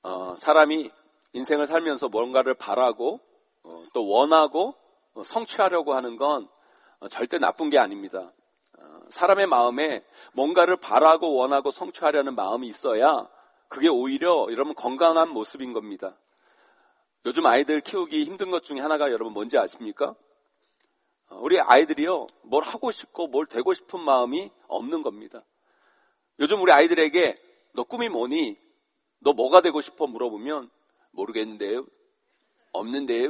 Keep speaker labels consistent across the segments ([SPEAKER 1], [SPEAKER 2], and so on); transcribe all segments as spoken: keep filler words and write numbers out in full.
[SPEAKER 1] 어, 사람이 인생을 살면서 뭔가를 바라고 어, 또 원하고 어, 성취하려고 하는 건 어, 절대 나쁜 게 아닙니다. 어, 사람의 마음에 뭔가를 바라고 원하고 성취하려는 마음이 있어야 그게 오히려 여러분 건강한 모습인 겁니다. 요즘 아이들 키우기 힘든 것 중에 하나가 여러분 뭔지 아십니까? 어, 우리 아이들이요, 뭘 하고 싶고 뭘 되고 싶은 마음이 없는 겁니다. 요즘 우리 아이들에게 너 꿈이 뭐니? 너 뭐가 되고 싶어? 물어보면 모르겠는데요. 없는데요.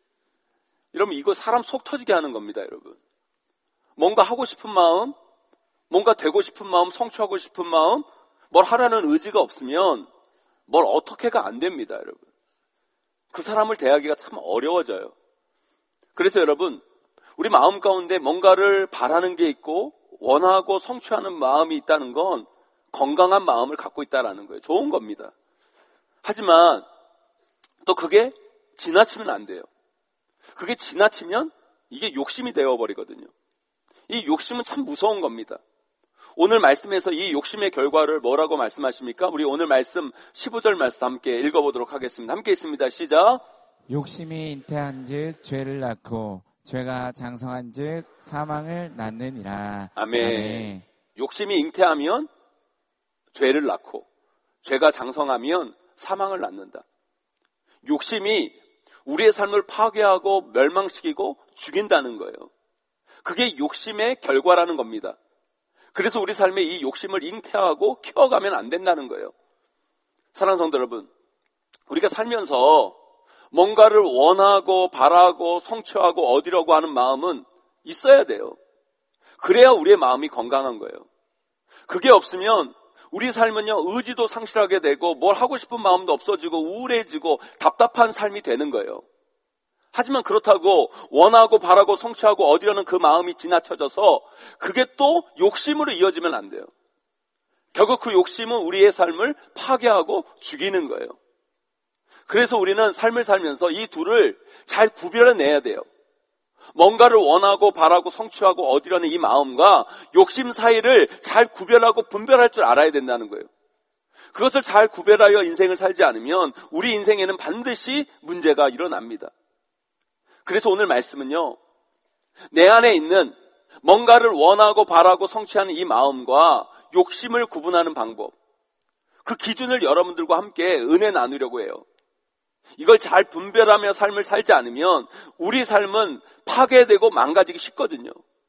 [SPEAKER 1] 이러면 이거 사람 속 터지게 하는 겁니다, 여러분. 뭔가 하고 싶은 마음, 뭔가 되고 싶은 마음, 성취하고 싶은 마음, 뭘 하라는 의지가 없으면 뭘 어떻게가 안 됩니다, 여러분. 그 사람을 대하기가 참 어려워져요. 그래서 여러분, 우리 마음 가운데 뭔가를 바라는 게 있고 원하고 성취하는 마음이 있다는 건 건강한 마음을 갖고 있다는 거예요. 좋은 겁니다. 하지만 또 그게 지나치면 안 돼요. 그게 지나치면 이게 욕심이 되어버리거든요. 이 욕심은 참 무서운 겁니다. 오늘 말씀에서 이 욕심의 결과를 뭐라고 말씀하십니까? 우리 오늘 말씀 십오 절 말씀 함께 읽어보도록 하겠습니다. 함께 있습니다. 시작.
[SPEAKER 2] 욕심이 잉태한 즉 죄를 낳고 죄가 장성한 즉 사망을 낳느니라.
[SPEAKER 1] 아멘.
[SPEAKER 2] 아멘.
[SPEAKER 1] 욕심이 잉태하면 죄를 낳고 죄가 장성하면 사망을 낳는다. 욕심이 우리의 삶을 파괴하고 멸망시키고 죽인다는 거예요. 그게 욕심의 결과라는 겁니다. 그래서 우리 삶에 이 욕심을 잉태하고 키워가면 안 된다는 거예요. 사랑하는 성도 여러분, 우리가 살면서 뭔가를 원하고 바라고 성취하고 얻으려고 하는 마음은 있어야 돼요. 그래야 우리의 마음이 건강한 거예요. 그게 없으면 우리 삶은요, 의지도 상실하게 되고 뭘 하고 싶은 마음도 없어지고 우울해지고 답답한 삶이 되는 거예요. 하지만 그렇다고 원하고 바라고 성취하고 얻으려는 그 마음이 지나쳐져서 그게 또 욕심으로 이어지면 안 돼요. 결국 그 욕심은 우리의 삶을 파괴하고 죽이는 거예요. 그래서 우리는 삶을 살면서 이 둘을 잘 구별해내야 돼요. 뭔가를 원하고 바라고 성취하고 얻으려는 이 마음과 욕심 사이를 잘 구별하고 분별할 줄 알아야 된다는 거예요. 그것을 잘 구별하여 인생을 살지 않으면 우리 인생에는 반드시 문제가 일어납니다. 그래서 오늘 말씀은요, 내 안에 있는 뭔가를 원하고 바라고 성취하는 이 마음과 욕심을 구분하는 방법, 그 기준을 여러분들과 함께 은혜 나누려고 해요. 이걸 잘 분별하며 삶을 살지 않으면 우리 삶은 파괴되고 망가지기 쉽거든요.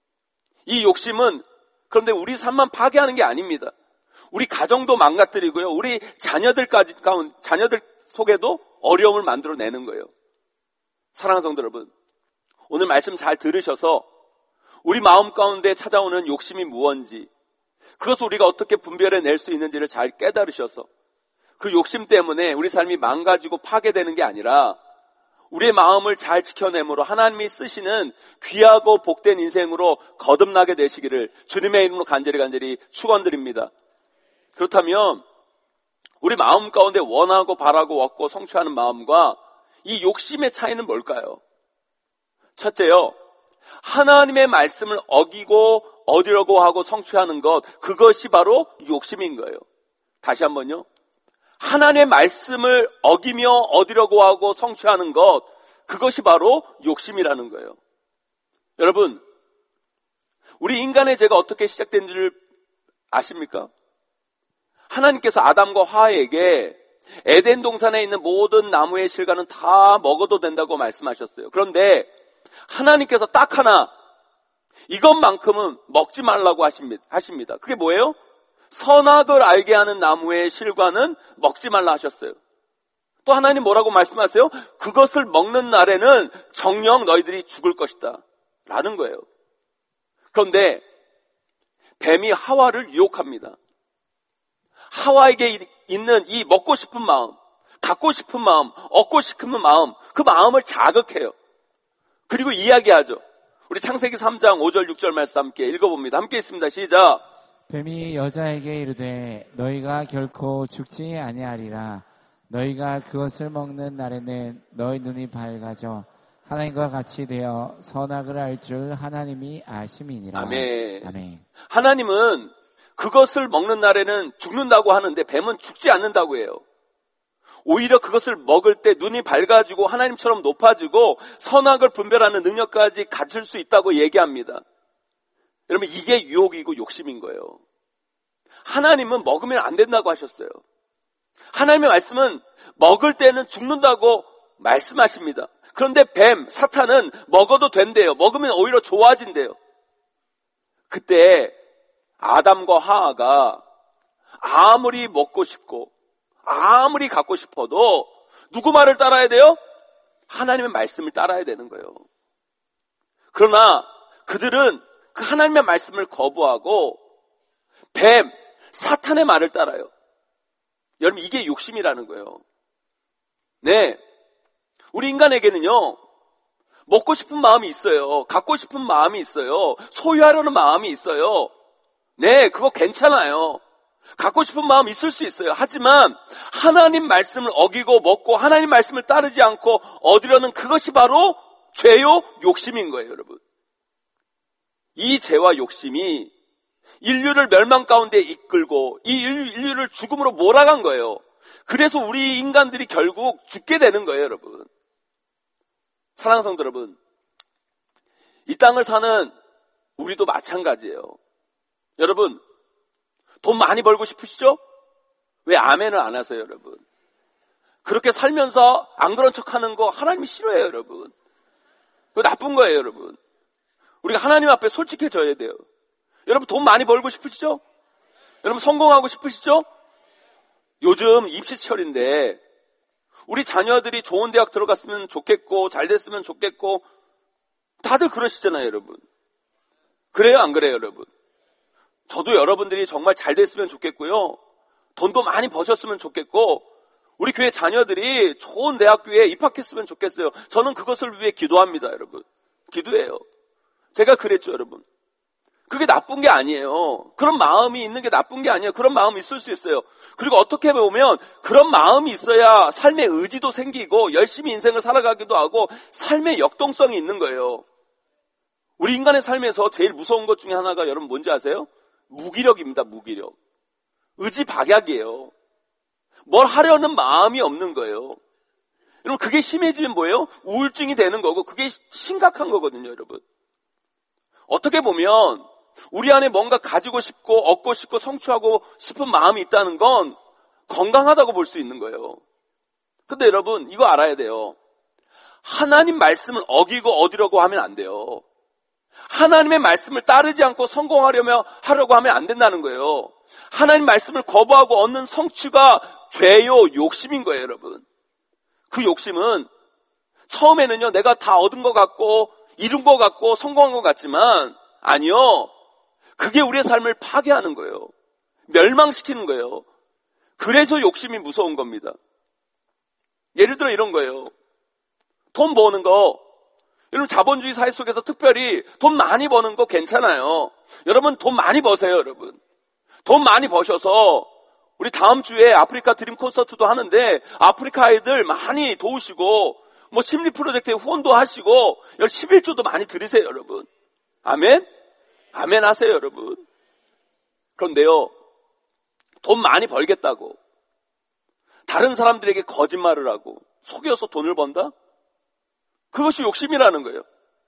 [SPEAKER 1] 이 욕심은 그런데 우리 삶만 파괴하는 게 아닙니다. 우리 가정도 망가뜨리고요, 우리 자녀들까지 가운 자녀들 속에도 어려움을 만들어내는 거예요. 사랑하는 성도 여러분, 오늘 말씀 잘 들으셔서 우리 마음 가운데 찾아오는 욕심이 무엇인지, 그것을 우리가 어떻게 분별해낼 수 있는지를 잘 깨달으셔서 그 욕심 때문에 우리 삶이 망가지고 파괴되는 게 아니라 우리의 마음을 잘 지켜내므로 하나님이 쓰시는 귀하고 복된 인생으로 거듭나게 되시기를 주님의 이름으로 간절히 간절히 축원드립니다. 그렇다면 우리 마음 가운데 원하고 바라고 얻고 성취하는 마음과 이 욕심의 차이는 뭘까요? 첫째요, 하나님의 말씀을 어기고 얻으려고 하고 성취하는 것, 그것이 바로 욕심인 거예요. 다시 한번요, 하나님의 말씀을 어기며 얻으려고 하고 성취하는 것, 그것이 바로 욕심이라는 거예요. 여러분, 우리 인간의 죄가 어떻게 시작된지를 아십니까? 하나님께서 아담과 하와에게 에덴 동산에 있는 모든 나무의 실과는 다 먹어도 된다고 말씀하셨어요. 그런데 하나님께서 딱 하나, 이것만큼은 먹지 말라고 하십니다. 그게 뭐예요? 선악을 알게 하는 나무의 실과는 먹지 말라 하셨어요. 또 하나님 뭐라고 말씀하세요? 그것을 먹는 날에는 정녕 너희들이 죽을 것이다 라는 거예요. 그런데 뱀이 하와를 유혹합니다. 하와에게 있는 이 먹고 싶은 마음, 갖고 싶은 마음, 얻고 싶은 마음, 그 마음을 자극해요. 그리고 이야기하죠. 우리 창세기 삼 장 오 절 육 절 말씀 함께 읽어봅니다. 함께 있습니다. 시작.
[SPEAKER 2] 뱀이 여자에게 이르되 너희가 결코 죽지 아니하리라. 너희가 그것을 먹는 날에는 너희 눈이 밝아져 하나님과 같이 되어 선악을 알 줄 하나님이 아심이니라.
[SPEAKER 1] 아멘.
[SPEAKER 2] 아멘.
[SPEAKER 1] 하나님은 그것을 먹는 날에는 죽는다고 하는데 뱀은 죽지 않는다고 해요. 오히려 그것을 먹을 때 눈이 밝아지고 하나님처럼 높아지고 선악을 분별하는 능력까지 갖출 수 있다고 얘기합니다. 여러분, 이게 유혹이고 욕심인 거예요. 하나님은 먹으면 안 된다고 하셨어요. 하나님의 말씀은 먹을 때는 죽는다고 말씀하십니다. 그런데 뱀, 사탄은 먹어도 된대요. 먹으면 오히려 좋아진대요. 그때 아담과 하와가 아무리 먹고 싶고 아무리 갖고 싶어도 누구 말을 따라야 돼요? 하나님의 말씀을 따라야 되는 거예요. 그러나 그들은 그 하나님의 말씀을 거부하고 뱀, 사탄의 말을 따라요. 여러분, 이게 욕심이라는 거예요. 네, 우리 인간에게는요, 먹고 싶은 마음이 있어요. 갖고 싶은 마음이 있어요. 소유하려는 마음이 있어요. 네, 그거 괜찮아요. 갖고 싶은 마음 있을 수 있어요. 하지만 하나님 말씀을 어기고 먹고 하나님 말씀을 따르지 않고 얻으려는 그것이 바로 죄요, 욕심인 거예요, 여러분. 이 죄와 욕심이 인류를 멸망 가운데 이끌고 이 인류를 죽음으로 몰아간 거예요. 그래서 우리 인간들이 결국 죽게 되는 거예요, 여러분. 사랑하는 성도 여러분, 이 땅을 사는 우리도 마찬가지예요. 여러분, 돈 많이 벌고 싶으시죠? 왜 아멘을 안 하세요, 여러분? 그렇게 살면서 안 그런 척하는 거 하나님이 싫어해요, 여러분. 그거 나쁜 거예요, 여러분. 우리가 하나님 앞에 솔직해져야 돼요. 여러분, 돈 많이 벌고 싶으시죠? 여러분, 성공하고 싶으시죠? 요즘 입시철인데 우리 자녀들이 좋은 대학 들어갔으면 좋겠고 잘 됐으면 좋겠고 다들 그러시잖아요, 여러분. 그래요, 안 그래요, 여러분? 저도 여러분들이 정말 잘 됐으면 좋겠고요. 돈도 많이 버셨으면 좋겠고 우리 교회 자녀들이 좋은 대학교에 입학했으면 좋겠어요. 저는 그것을 위해 기도합니다, 여러분. 기도해요. 제가 그랬죠, 여러분. 그게 나쁜 게 아니에요. 그런 마음이 있는 게 나쁜 게 아니에요. 그런 마음이 있을 수 있어요. 그리고 어떻게 보면 그런 마음이 있어야 삶의 의지도 생기고 열심히 인생을 살아가기도 하고 삶의 역동성이 있는 거예요. 우리 인간의 삶에서 제일 무서운 것 중에 하나가 여러분 뭔지 아세요? 무기력입니다. 무기력. 의지 박약이에요. 뭘 하려는 마음이 없는 거예요. 여러분, 그게 심해지면 뭐예요? 우울증이 되는 거고 그게 심각한 거거든요, 여러분. 어떻게 보면 우리 안에 뭔가 가지고 싶고 얻고 싶고 성취하고 싶은 마음이 있다는 건 건강하다고 볼 수 있는 거예요. 근데 여러분, 이거 알아야 돼요. 하나님 말씀을 어기고 얻으려고 하면 안 돼요. 하나님의 말씀을 따르지 않고 성공하려며 하려고 하면 안 된다는 거예요. 하나님 말씀을 거부하고 얻는 성취가 죄요, 욕심인 거예요, 여러분. 그 욕심은 처음에는요, 내가 다 얻은 것 같고 이룬 것 같고 성공한 것 같지만 아니요, 그게 우리의 삶을 파괴하는 거예요. 멸망시키는 거예요. 그래서 욕심이 무서운 겁니다. 예를 들어 이런 거예요. 돈 버는 거, 여러분, 자본주의 사회 속에서 특별히 돈 많이 버는 거 괜찮아요. 여러분, 돈 많이 버세요, 여러분. 돈 많이 버셔서 우리 다음 주에 아프리카 드림 콘서트도 하는데 아프리카 아이들 많이 도우시고 뭐 심리 프로젝트에 후원도 하시고 십일 조도 많이 드리세요, 여러분. 아멘? 아멘 하세요, 여러분. 그런데요, 돈 많이 벌겠다고 다른 사람들에게 거짓말을 하고 속여서 돈을 번다? 그것이 욕심이라는 거예요.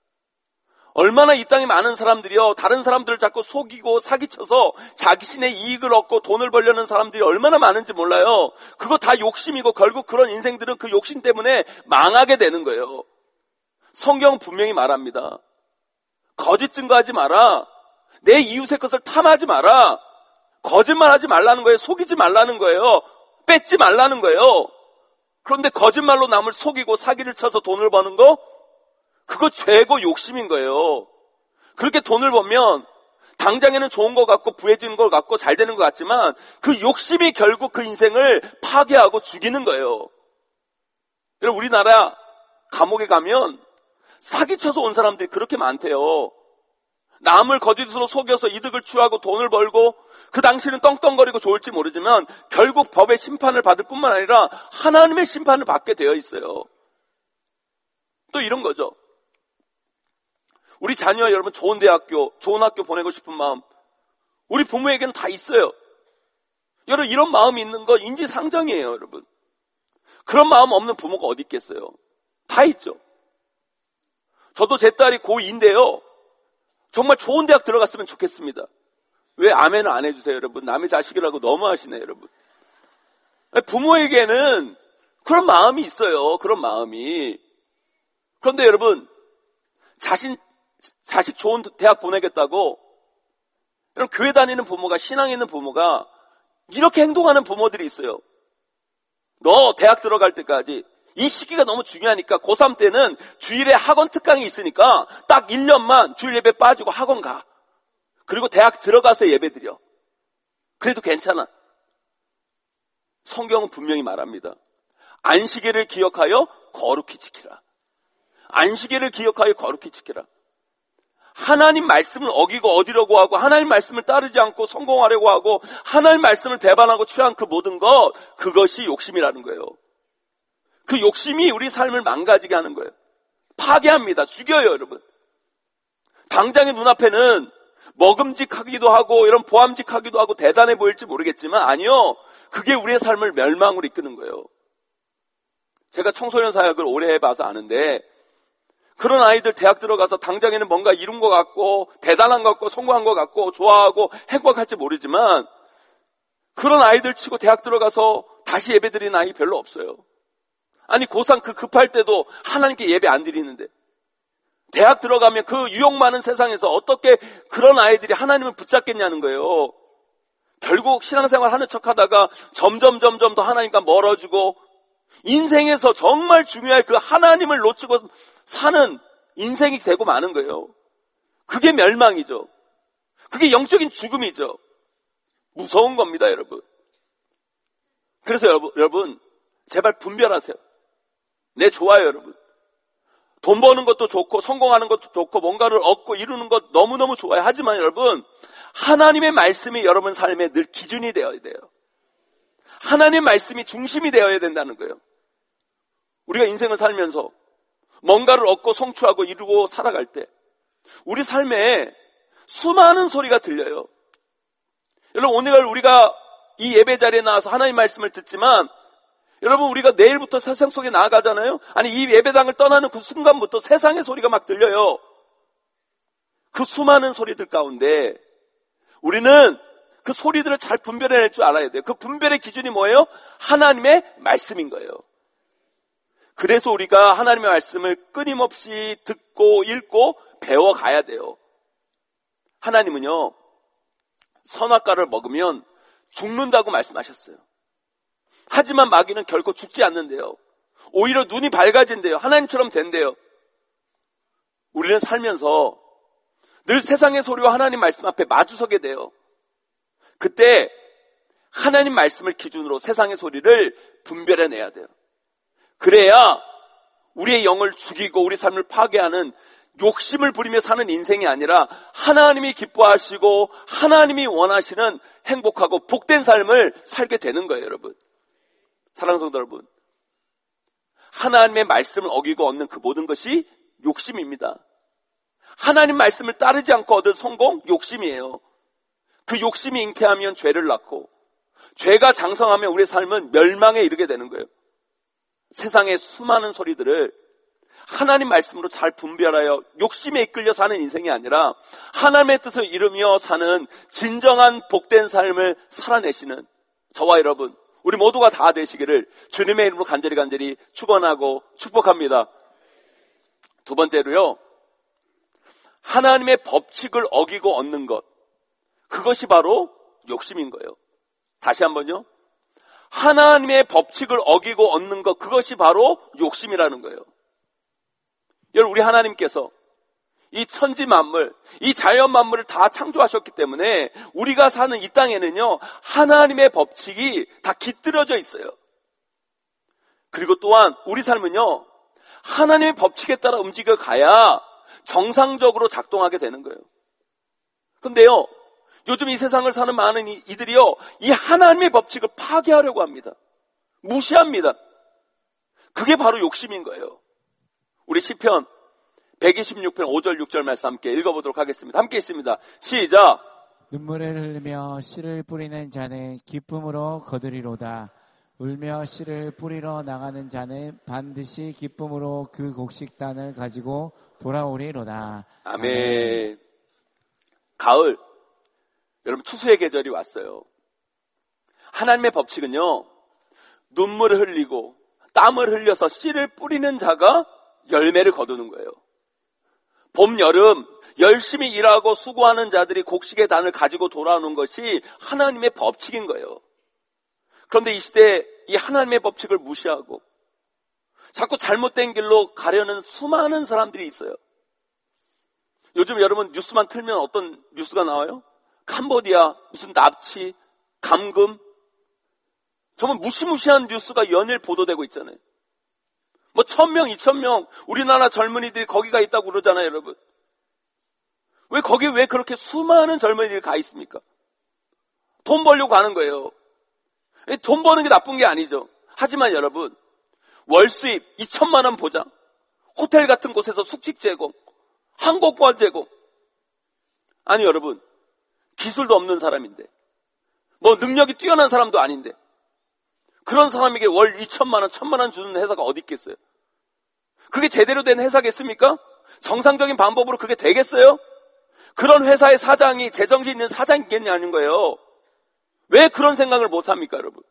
[SPEAKER 1] 얼마나 이 땅에 많은 사람들이요, 다른 사람들을 자꾸 속이고 사기쳐서 자기신의 이익을 얻고 돈을 벌려는 사람들이 얼마나 많은지 몰라요. 그거 다 욕심이고 결국 그런 인생들은 그 욕심 때문에 망하게 되는 거예요. 성경은 분명히 말합니다. 거짓 증거하지 마라. 내 이웃의 것을 탐하지 마라. 거짓말하지 말라는 거예요. 속이지 말라는 거예요. 뺏지 말라는 거예요. 그런데 거짓말로 남을 속이고 사기를 쳐서 돈을 버는 거? 그거 죄고 욕심인 거예요. 그렇게 돈을 벌면 당장에는 좋은 것 같고 부해지는 것 같고 잘 되는 것 같지만 그 욕심이 결국 그 인생을 파괴하고 죽이는 거예요. 여러분, 우리나라 감옥에 가면 사기쳐서 온 사람들이 그렇게 많대요. 남을 거짓으로 속여서 이득을 취하고 돈을 벌고 그 당시는 떵떵거리고 좋을지 모르지만 결국 법의 심판을 받을 뿐만 아니라 하나님의 심판을 받게 되어 있어요. 또 이런 거죠. 우리 자녀 여러분 좋은 대학교, 좋은 학교 보내고 싶은 마음 우리 부모에게는 다 있어요. 여러분, 이런 마음이 있는 거 인지상정이에요, 여러분. 그런 마음 없는 부모가 어디 있겠어요? 다 있죠. 저도 제 딸이 고이인데요. 정말 좋은 대학 들어갔으면 좋겠습니다. 왜 아멘을 안 해주세요, 여러분? 남의 자식이라고 너무하시네요, 여러분. 부모에게는 그런 마음이 있어요. 그런 마음이. 그런데 여러분, 자신, 자식 좋은 대학 보내겠다고, 여러분, 교회 다니는 부모가, 신앙에 있는 부모가 이렇게 행동하는 부모들이 있어요. 너 대학 들어갈 때까지, 이 시기가 너무 중요하니까 고삼 때는 주일에 학원 특강이 있으니까 딱 일 년만 주일 예배 빠지고 학원 가. 그리고 대학 들어가서 예배 드려. 그래도 괜찮아. 성경은 분명히 말합니다. 안식일을 기억하여 거룩히 지키라. 안식일을 기억하여 거룩히 지키라. 하나님 말씀을 어기고 어디려고 하고 하나님 말씀을 따르지 않고 성공하려고 하고 하나님 말씀을 배반하고 취한 그 모든 것, 그것이 욕심이라는 거예요. 그 욕심이 우리 삶을 망가지게 하는 거예요. 파괴합니다. 죽여요, 여러분. 당장의 눈앞에는 먹음직하기도 하고 이런 보암직하기도 하고 대단해 보일지 모르겠지만 아니요. 그게 우리의 삶을 멸망으로 이끄는 거예요. 제가 청소년 사역을 오래 해봐서 아는데 그런 아이들 대학 들어가서 당장에는 뭔가 이룬 것 같고 대단한 것 같고 성공한 것 같고 좋아하고 행복할지 모르지만 그런 아이들 치고 대학 들어가서 다시 예배 드리는 아이 별로 없어요. 아니 고삼 그 급할 때도 하나님께 예배 안 드리는데 대학 들어가면 그 유혹 많은 세상에서 어떻게 그런 아이들이 하나님을 붙잡겠냐는 거예요. 결국 신앙생활 하는 척하다가 점점 점점 더 하나님과 멀어지고 인생에서 정말 중요할 그 하나님을 놓치고 사는 인생이 되고 마는 거예요. 그게 멸망이죠. 그게 영적인 죽음이죠. 무서운 겁니다, 여러분. 그래서 여러분, 여러분 제발 분별하세요. 네, 좋아요, 여러분. 돈 버는 것도 좋고 성공하는 것도 좋고 뭔가를 얻고 이루는 것 너무너무 좋아요. 하지만 여러분, 하나님의 말씀이 여러분 삶의 늘 기준이 되어야 돼요. 하나님의 말씀이 중심이 되어야 된다는 거예요. 우리가 인생을 살면서 뭔가를 얻고 성취하고 이루고 살아갈 때 우리 삶에 수많은 소리가 들려요. 여러분, 오늘 우리가 이 예배 자리에 나와서 하나님 말씀을 듣지만 여러분, 우리가 내일부터 세상 속에 나아가잖아요. 아니, 이 예배당을 떠나는 그 순간부터 세상의 소리가 막 들려요. 그 수많은 소리들 가운데 우리는 그 소리들을 잘 분별해낼 줄 알아야 돼요. 그 분별의 기준이 뭐예요? 하나님의 말씀인 거예요. 그래서 우리가 하나님의 말씀을 끊임없이 듣고 읽고 배워가야 돼요. 하나님은요, 선악과를 먹으면 죽는다고 말씀하셨어요. 하지만 마귀는 결코 죽지 않는데요. 오히려 눈이 밝아진대요. 하나님처럼 된대요. 우리는 살면서 늘 세상의 소리와 하나님 말씀 앞에 마주서게 돼요. 그때 하나님 말씀을 기준으로 세상의 소리를 분별해내야 돼요. 그래야 우리의 영을 죽이고 우리 삶을 파괴하는 욕심을 부리며 사는 인생이 아니라 하나님이 기뻐하시고 하나님이 원하시는 행복하고 복된 삶을 살게 되는 거예요, 여러분. 사랑하는 성도 여러분, 하나님의 말씀을 어기고 얻는 그 모든 것이 욕심입니다. 하나님 말씀을 따르지 않고 얻은 성공, 욕심이에요. 그 욕심이 잉태하면 죄를 낳고 죄가 장성하면 우리의 삶은 멸망에 이르게 되는 거예요. 세상의 수많은 소리들을 하나님 말씀으로 잘 분별하여 욕심에 이끌려 사는 인생이 아니라 하나님의 뜻을 이루며 사는 진정한 복된 삶을 살아내시는 저와 여러분, 우리 모두가 다 되시기를 주님의 이름으로 간절히 간절히 축원하고 축복합니다. 두 번째로요, 하나님의 법칙을 어기고 얻는 것, 그것이 바로 욕심인 거예요. 다시 한번요. 하나님의 법칙을 어기고 얻는 것, 그것이 바로 욕심이라는 거예요. 여러분, 우리 하나님께서 이 천지 만물, 이 자연 만물을 다 창조하셨기 때문에 우리가 사는 이 땅에는요, 하나님의 법칙이 다 깃들어져 있어요. 그리고 또한 우리 삶은요, 하나님의 법칙에 따라 움직여 가야 정상적으로 작동하게 되는 거예요. 그런데요, 요즘 이 세상을 사는 많은 이들이요, 이 하나님의 법칙을 파괴하려고 합니다. 무시합니다. 그게 바로 욕심인 거예요. 우리 시편 백이십육 편 오 절 육 절 말씀 함께 읽어보도록 하겠습니다. 함께 있습니다. 시작.
[SPEAKER 2] 눈물을 흘리며 씨를 뿌리는 자는 기쁨으로 거두리로다. 울며 씨를 뿌리러 나가는 자는 반드시 기쁨으로 그 곡식단을 가지고 돌아오리로다.
[SPEAKER 1] 아멘. 아멘. 가을, 여러분 추수의 계절이 왔어요. 하나님의 법칙은요, 눈물을 흘리고 땀을 흘려서 씨를 뿌리는 자가 열매를 거두는 거예요. 봄, 여름 열심히 일하고 수고하는 자들이 곡식의 단을 가지고 돌아오는 것이 하나님의 법칙인 거예요. 그런데 이 시대에 이 하나님의 법칙을 무시하고 자꾸 잘못된 길로 가려는 수많은 사람들이 있어요. 요즘 여러분 뉴스만 틀면 어떤 뉴스가 나와요? 캄보디아, 무슨 납치, 감금, 정말 무시무시한 뉴스가 연일 보도되고 있잖아요. 뭐 천 명, 이천 명 우리나라 젊은이들이 거기가 있다고 그러잖아요, 여러분. 왜 거기 왜 그렇게 수많은 젊은이들이 가 있습니까? 돈 벌려고 가는 거예요. 돈 버는 게 나쁜 게 아니죠. 하지만 여러분, 월 수입 이천만 원 보장, 호텔 같은 곳에서 숙식 제공, 항공권 제공. 아니 여러분, 기술도 없는 사람인데, 뭐 능력이 뛰어난 사람도 아닌데, 그런 사람에게 월 이천만 원, 천만 원 주는 회사가 어디 있겠어요? 그게 제대로 된 회사겠습니까? 정상적인 방법으로 그게 되겠어요? 그런 회사의 사장이 제정신 있는 사장이겠냐는 거예요. 왜 그런 생각을 못합니까, 여러분?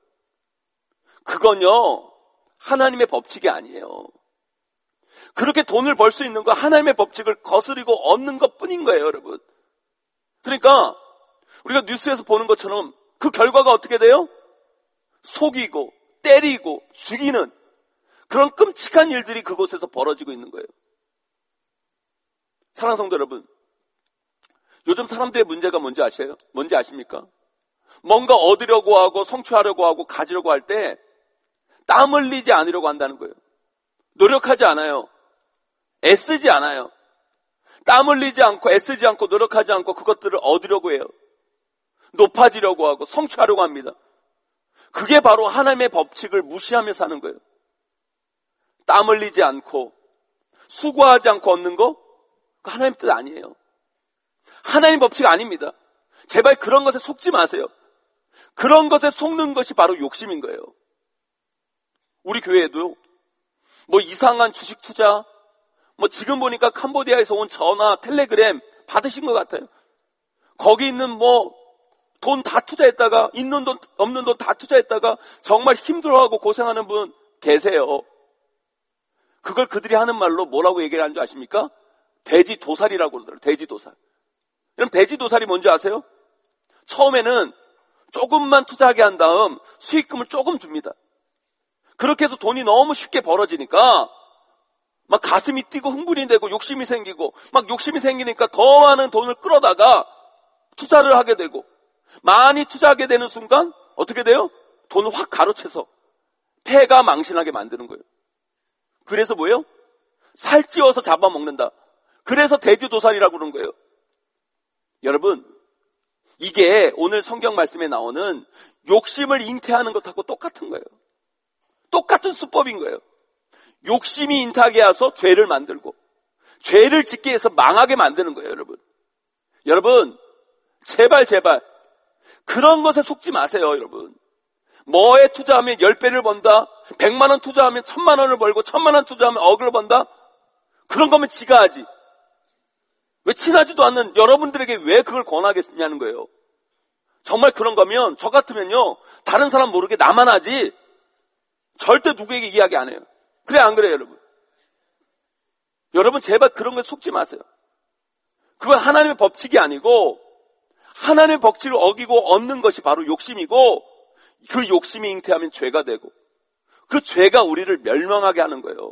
[SPEAKER 1] 그건요, 하나님의 법칙이 아니에요. 그렇게 돈을 벌 수 있는 거 하나님의 법칙을 거스리고 얻는 것 뿐인 거예요, 여러분. 그러니까 우리가 뉴스에서 보는 것처럼 그 결과가 어떻게 돼요? 속이고 때리고 죽이는 그런 끔찍한 일들이 그곳에서 벌어지고 있는 거예요. 사랑하는 성도 여러분, 요즘 사람들의 문제가 뭔지 아세요? 뭔지 아십니까? 뭔가 얻으려고 하고 성취하려고 하고 가지려고 할 때 땀 흘리지 않으려고 한다는 거예요. 노력하지 않아요. 애쓰지 않아요. 땀 흘리지 않고 애쓰지 않고 노력하지 않고 그것들을 얻으려고 해요. 높아지려고 하고 성취하려고 합니다. 그게 바로 하나님의 법칙을 무시하며 사는 거예요. 땀 흘리지 않고 수고하지 않고 얻는 거, 그거 하나님 뜻 아니에요. 하나님 법칙 아닙니다. 제발 그런 것에 속지 마세요. 그런 것에 속는 것이 바로 욕심인 거예요. 우리 교회에도 뭐 이상한 주식 투자, 뭐 지금 보니까 캄보디아에서 온 전화, 텔레그램 받으신 것 같아요. 거기 있는 뭐 돈 다 투자했다가, 있는 돈 없는 돈 다 투자했다가 정말 힘들어하고 고생하는 분 계세요. 그걸 그들이 하는 말로 뭐라고 얘기를 하는 줄 아십니까? 돼지도살이라고 그러더라고요. 돼지도살. 여러분 돼지도살이 뭔지 아세요? 처음에는 조금만 투자하게 한 다음 수익금을 조금 줍니다. 그렇게 해서 돈이 너무 쉽게 벌어지니까 막 가슴이 뛰고 흥분이 되고 욕심이 생기고, 막 욕심이 생기니까 더 많은 돈을 끌어다가 투자를 하게 되고, 많이 투자하게 되는 순간 어떻게 돼요? 돈을 확 가로채서 폐가 망신하게 만드는 거예요. 그래서 뭐예요? 살찌워서 잡아먹는다. 그래서 돼지도살이라고 그러는 거예요. 여러분, 이게 오늘 성경 말씀에 나오는 욕심을 잉태하는 것하고 똑같은 거예요. 똑같은 수법인 거예요. 욕심이 잉태하게 해서 죄를 만들고, 죄를 짓게 해서 망하게 만드는 거예요, 여러분. 여러분, 제발 제발 그런 것에 속지 마세요, 여러분. 뭐에 투자하면 열 배를 번다, 백만 원 투자하면 천만 원을 벌고, 천만 원 투자하면 억을 번다? 그런 거면 지가 하지. 왜 친하지도 않는 여러분들에게 왜 그걸 권하겠냐는 거예요. 정말 그런 거면 저 같으면요, 다른 사람 모르게 나만 하지 절대 누구에게 이야기 안 해요. 그래 안 그래요, 여러분? 여러분 제발 그런 거에 속지 마세요. 그건 하나님의 법칙이 아니고 하나님의 법칙을 어기고 얻는 것이 바로 욕심이고, 그 욕심이 잉태하면 죄가 되고, 그 죄가 우리를 멸망하게 하는 거예요.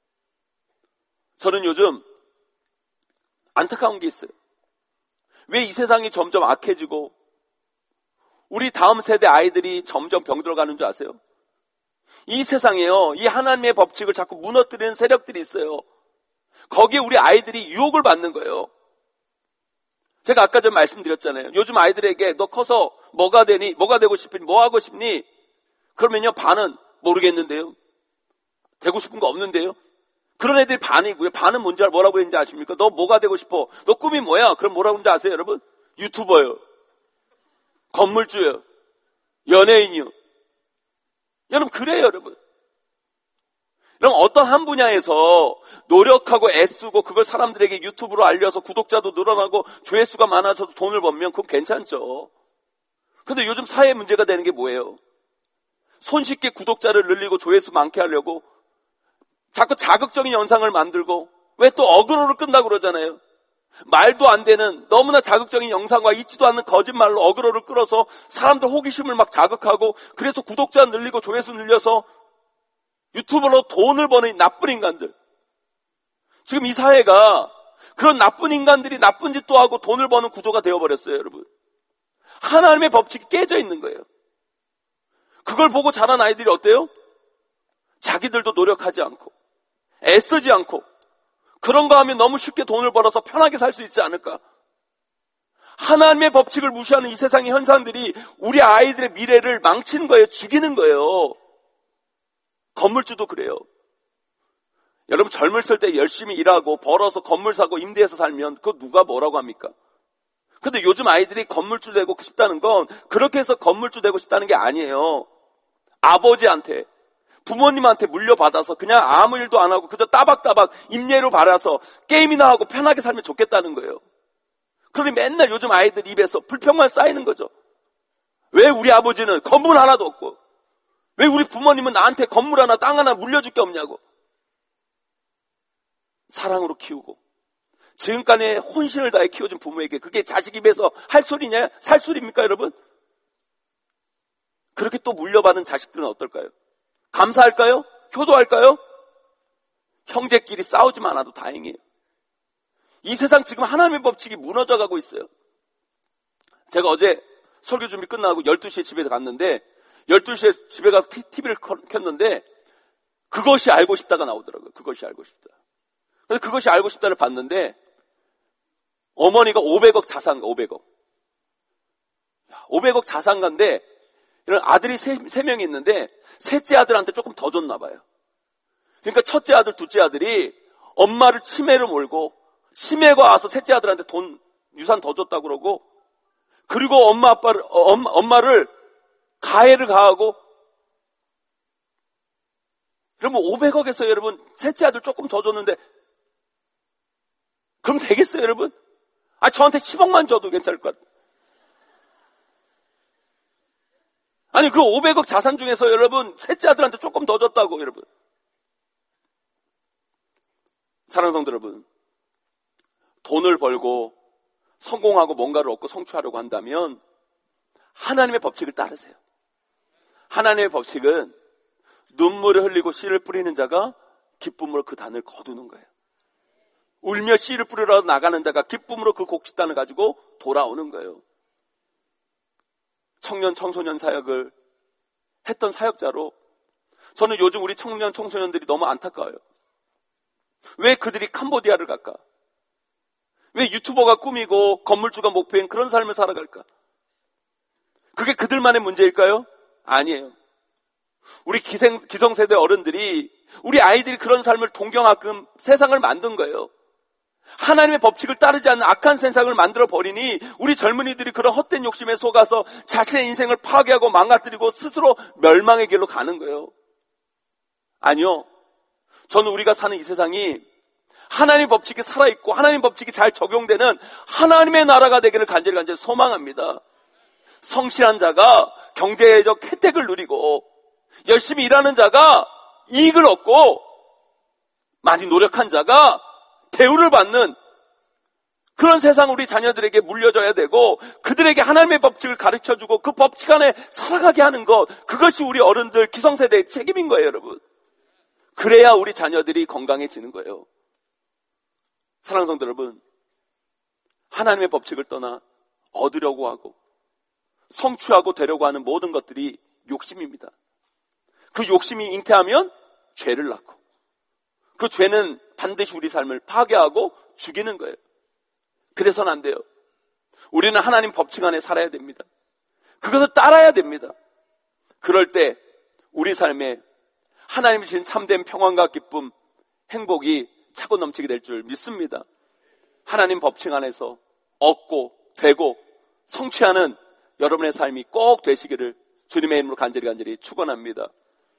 [SPEAKER 1] 저는 요즘 안타까운 게 있어요. 왜 이 세상이 점점 악해지고 우리 다음 세대 아이들이 점점 병들어가는 줄 아세요? 이 세상에요, 이 하나님의 법칙을 자꾸 무너뜨리는 세력들이 있어요. 거기에 우리 아이들이 유혹을 받는 거예요. 제가 아까 전 말씀드렸잖아요. 요즘 아이들에게 너 커서 뭐가 되니? 뭐가 되고 싶니? 뭐 하고 싶니? 그러면요, 반은 모르겠는데요. 되고 싶은 거 없는데요. 그런 애들이 반이고요. 반은 뭔지 뭐라고 했는지 아십니까? 너 뭐가 되고 싶어? 너 꿈이 뭐야? 그럼 뭐라고 했는지 아세요, 여러분? 유튜버요. 건물주요. 연예인이요. 여러분, 그래요, 여러분. 그럼 어떤 한 분야에서 노력하고 애쓰고 그걸 사람들에게 유튜브로 알려서 구독자도 늘어나고 조회수가 많아져서 돈을 벌면 그건 괜찮죠. 그런데 요즘 사회 문제가 되는 게 뭐예요? 손쉽게 구독자를 늘리고 조회수 많게 하려고 자꾸 자극적인 영상을 만들고, 왜 또 어그로를 끈다고 그러잖아요. 말도 안 되는 너무나 자극적인 영상과 있지도 않는 거짓말로 어그로를 끌어서 사람들 호기심을 막 자극하고, 그래서 구독자 늘리고 조회수 늘려서 유튜브로 돈을 버는 나쁜 인간들. 지금 이 사회가 그런 나쁜 인간들이 나쁜 짓도 하고 돈을 버는 구조가 되어버렸어요, 여러분. 하나님의 법칙이 깨져 있는 거예요. 그걸 보고 자란 아이들이 어때요? 자기들도 노력하지 않고 애쓰지 않고 그런 거 하면 너무 쉽게 돈을 벌어서 편하게 살 수 있지 않을까? 하나님의 법칙을 무시하는 이 세상의 현상들이 우리 아이들의 미래를 망치는 거예요. 죽이는 거예요. 건물주도 그래요. 여러분, 젊었을 때 열심히 일하고 벌어서 건물 사고 임대해서 살면 그거 누가 뭐라고 합니까? 근데 요즘 아이들이 건물주 되고 싶다는 건 그렇게 해서 건물주 되고 싶다는 게 아니에요. 아버지한테, 부모님한테 물려받아서 그냥 아무 일도 안 하고 그저 따박따박 임예로 받아서 게임이나 하고 편하게 살면 좋겠다는 거예요. 그러니 맨날 요즘 아이들 입에서 불평만 쌓이는 거죠. 왜 우리 아버지는 건물 하나도 없고, 왜 우리 부모님은 나한테 건물 하나 땅 하나 물려줄 게 없냐고. 사랑으로 키우고 지금까지 혼신을 다해 키워준 부모에게 그게 자식 입에서 할 소리냐? 살 소리입니까, 여러분? 그렇게 또 물려받은 자식들은 어떨까요? 감사할까요? 효도할까요? 형제끼리 싸우지 않아도 다행이에요. 이 세상 지금 하나님의 법칙이 무너져 가고 있어요. 제가 어제 설교 준비 끝나고 열두 시에 집에 갔는데, 열두 시에 집에 가서 티비를 켰는데 그것이 알고 싶다가 나오더라고요. 그것이 알고 싶다. 그래서 그것이 알고 싶다를 봤는데 어머니가 오백억 자산가, 오백억. 오백억 자산가인데 이런 아들이 세, 세 명이 있는데 셋째 아들한테 조금 더 줬나 봐요. 그러니까 첫째 아들, 둘째 아들이 엄마를 치매로 몰고 치매가 와서 셋째 아들한테 돈, 유산 더 줬다고 그러고, 그리고 엄마 아빠를, 엄마, 엄마를 가해를 가하고, 그러면 오백억에서 여러분 셋째 아들 조금 더 줬는데 그럼 되겠어요, 여러분? 아, 저한테 십억만 줘도 괜찮을 것 같아요. 아니, 그 오백억 자산 중에서 여러분 셋째 아들한테 조금 더 줬다고, 여러분. 사랑하는 성도 여러분, 돈을 벌고 성공하고 뭔가를 얻고 성취하려고 한다면 하나님의 법칙을 따르세요. 하나님의 법칙은 눈물을 흘리고 씨를 뿌리는 자가 기쁨으로 그 단을 거두는 거예요. 울며 씨를 뿌리러 나가는 자가 기쁨으로 그 곡식단을 가지고 돌아오는 거예요. 청년 청소년 사역을 했던 사역자로 저는 요즘 우리 청년 청소년들이 너무 안타까워요. 왜 그들이 캄보디아를 갈까? 왜 유튜버가 꿈이고 건물주가 목표인 그런 삶을 살아갈까? 그게 그들만의 문제일까요? 아니에요. 우리 기생, 기성세대 어른들이, 우리 아이들이 그런 삶을 동경하끔 세상을 만든 거예요. 하나님의 법칙을 따르지 않는 악한 세상을 만들어 버리니 우리 젊은이들이 그런 헛된 욕심에 속아서 자신의 인생을 파괴하고 망가뜨리고 스스로 멸망의 길로 가는 거예요. 아니요. 저는 우리가 사는 이 세상이 하나님의 법칙이 살아있고 하나님의 법칙이 잘 적용되는 하나님의 나라가 되기를 간절히 간절히 소망합니다. 성실한 자가 경제적 혜택을 누리고 열심히 일하는 자가 이익을 얻고 많이 노력한 자가 대우를 받는 그런 세상 우리 자녀들에게 물려줘야 되고, 그들에게 하나님의 법칙을 가르쳐주고 그 법칙 안에 살아가게 하는 것, 그것이 우리 어른들 기성세대의 책임인 거예요, 여러분. 그래야 우리 자녀들이 건강해지는 거예요. 사랑하는 성도 여러분, 하나님의 법칙을 떠나 얻으려고 하고 성취하고 되려고 하는 모든 것들이 욕심입니다. 그 욕심이 잉태하면 죄를 낳고, 그 죄는 반드시 우리 삶을 파괴하고 죽이는 거예요. 그래서는 안 돼요. 우리는 하나님 법칙 안에 살아야 됩니다. 그것을 따라야 됩니다. 그럴 때 우리 삶에 하나님이 주신 참된 평안과 기쁨, 행복이 차고 넘치게 될 줄 믿습니다. 하나님 법칙 안에서 얻고 되고 성취하는 여러분의 삶이 꼭 되시기를 주님의 이름으로 간절히 간절히 축원합니다.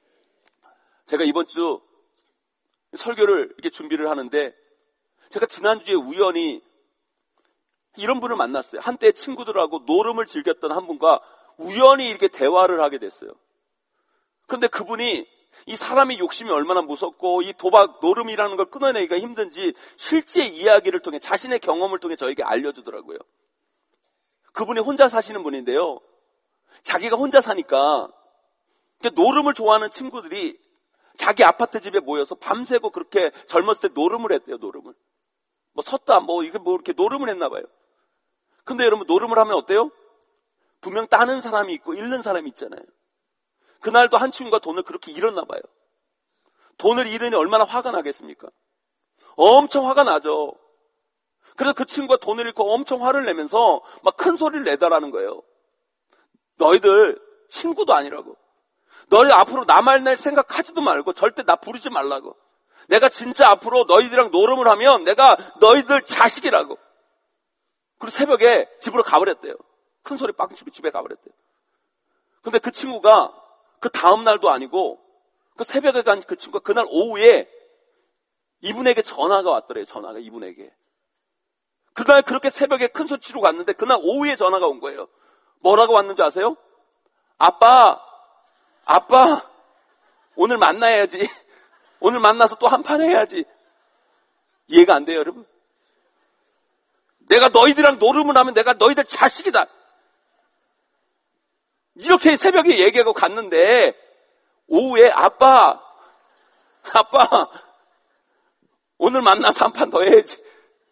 [SPEAKER 1] 제가 이번 주 설교를 이렇게 준비를 하는데 제가 지난주에 우연히 이런 분을 만났어요. 한때 친구들하고 노름을 즐겼던 한 분과 우연히 이렇게 대화를 하게 됐어요. 그런데 그분이 이 사람의 욕심이 얼마나 무섭고 이 도박, 노름이라는 걸 끊어내기가 힘든지 실제 이야기를 통해 자신의 경험을 통해 저에게 알려주더라고요. 그분이 혼자 사시는 분인데요. 자기가 혼자 사니까 노름을 좋아하는 친구들이 자기 아파트 집에 모여서 밤새고 그렇게 젊었을 때 노름을 했대요. 노름을. 뭐 섰다 뭐 이게 뭐 이렇게 노름을 했나 봐요. 근데 여러분 노름을 하면 어때요? 분명 따는 사람이 있고 잃는 사람이 있잖아요. 그날도 한 친구가 돈을 그렇게 잃었나 봐요. 돈을 잃으니 얼마나 화가 나겠습니까? 엄청 화가 나죠. 그래서 그 친구가 돈을 잃고 엄청 화를 내면서 막 큰 소리를 내달라는 거예요. 너희들 친구도 아니라고. 너희 앞으로 나 만날 생각하지도 말고 절대 나 부르지 말라고. 내가 진짜 앞으로 너희들이랑 노름을 하면 내가 너희들 자식이라고. 그리고 새벽에 집으로 가버렸대요. 큰 소리 빵치고 집에 가버렸대요. 근데 그 친구가 그 다음 날도 아니고 그 새벽에 간 그 친구가 그날 오후에 이분에게 전화가 왔더래요. 전화가 이분에게. 그날 그렇게 새벽에 큰 소리 치러 갔는데 그날 오후에 전화가 온 거예요. 뭐라고 왔는지 아세요? 아빠, 아빠, 오늘 만나야지. 오늘 만나서 또 한 판 해야지. 이해가 안 돼요, 여러분? 내가 너희들이랑 노름을 하면 내가 너희들 자식이다. 이렇게 새벽에 얘기하고 갔는데 오후에 아빠, 아빠, 오늘 만나서 한 판 더 해야지.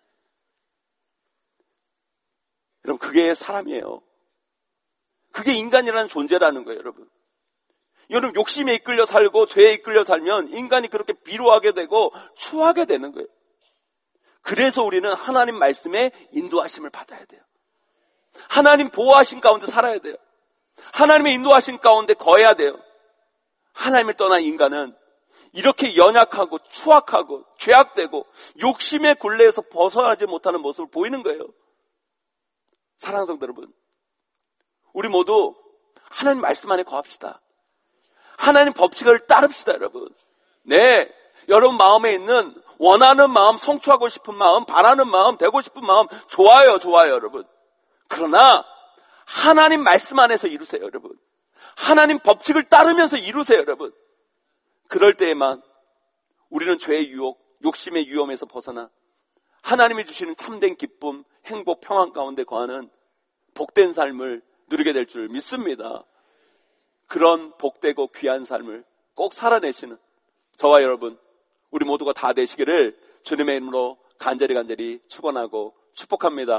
[SPEAKER 1] 여러분, 그게 사람이에요. 그게 인간이라는 존재라는 거예요, 여러분. 여러분, 욕심에 이끌려 살고 죄에 이끌려 살면 인간이 그렇게 비루하게 되고 추하게 되는 거예요. 그래서 우리는 하나님 말씀에 인도하심을 받아야 돼요. 하나님 보호하심 가운데 살아야 돼요. 하나님의 인도하심 가운데 거해야 돼요. 하나님을 떠난 인간은 이렇게 연약하고 추악하고 죄악되고 욕심의 굴레에서 벗어나지 못하는 모습을 보이는 거예요. 사랑하는 성도 여러분, 우리 모두 하나님 말씀 안에 거합시다. 하나님 법칙을 따릅시다, 여러분. 네, 여러분 마음에 있는 원하는 마음, 성취하고 싶은 마음, 바라는 마음, 되고 싶은 마음 좋아요, 좋아요, 여러분. 그러나 하나님 말씀 안에서 이루세요, 여러분. 하나님 법칙을 따르면서 이루세요, 여러분. 그럴 때에만 우리는 죄의 유혹, 욕심의 위험에서 벗어나 하나님이 주시는 참된 기쁨, 행복, 평안 가운데 거하는 복된 삶을 누리게 될 줄 믿습니다. 그런 복되고 귀한 삶을 꼭 살아내시는 저와 여러분, 우리 모두가 다 되시기를 주님의 이름으로 간절히 간절히 축원하고 축복합니다.